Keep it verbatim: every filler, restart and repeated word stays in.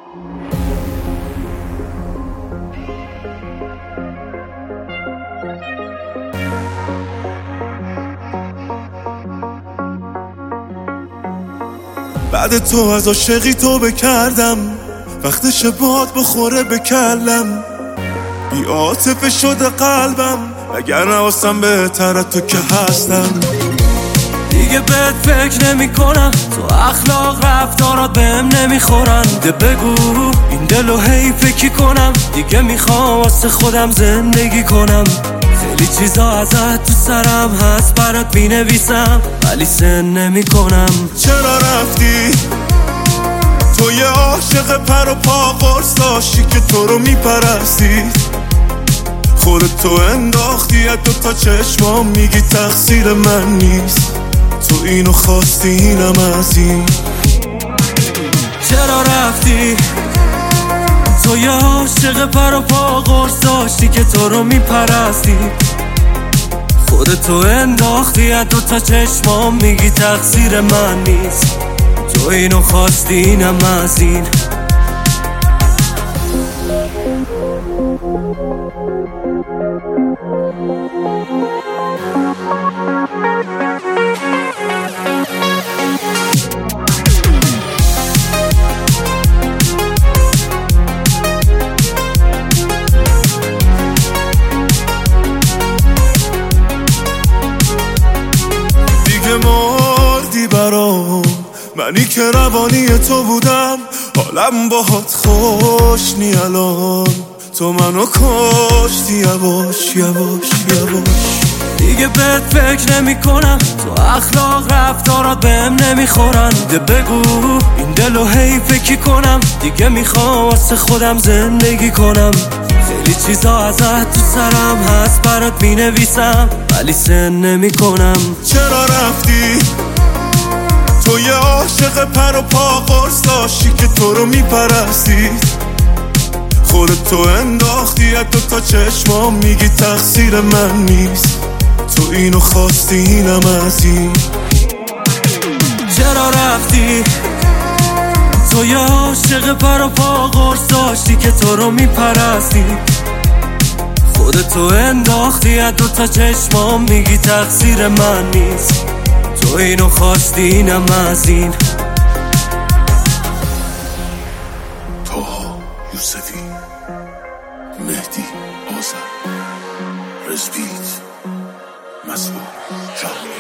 بعد تو از عاشقی تو بکردم، وقتش باد بخوره بکلم، بی عاطفه شده قلبم، وگرنه واسم بهتره تو که هستم. دیگه بهت فکر نمی کنم، تو اخلاق رفتارات بهم نمیخورن. ده بگو این دلو هی فکر کنم، دیگه میخوام واسه خودم زندگی کنم. خیلی چیزا ازت تو سرم هست برات مینویسم، ولی سن نمی کنم. چرا رفتی؟ تو یه عاشق پر و پا قرص داشتی که تو رو میپرستید، خودت تو انداختی از دوتا چشمام، میگی تقصیر من نیست، تو اینو خواستی اینم از این. چرا رفتی؟ تو یه عاشق پر و پا قرص داشتی که تو رو میپرستی، خودت تو انداختی از دوتا چشمام، میگی تقصیر من نیست، تو اینو خواستی اینم از این. مردی برام، منی که روانی تو بودم، حالم باهات خوش نی الان، تو منو کشتی یواش یواش یواش. دیگه بهت فکر نمی کنم، تو اخلاق رفتارات بهم نمیخورن. ده بگو این دلو هی فکر کنم، دیگه میخوام واسه خودم زندگی کنم. خیلی چیزا ازت تو سرم هست برات مینویسم، ولی سن نمی کنم. چرا رفتی؟ تو یه عاشق پر و پا قرص داشتی که تو رو میپرستید، خودت تو انداختی از دوتا چشمام، میگی تقصیر من نیست، تو اینو خواستی اینم از این. چرا رفتی؟ تو یه عاشق پر و پا قرص داشتی که تو رو میپرستی، خودت تو انداختی از دوتا چشمام، میگی تقصیر من نیست، تو اینو خواستی اینم از این. طاها یوسفی، مهدی آذر، رزبیت، مسئول جهانی.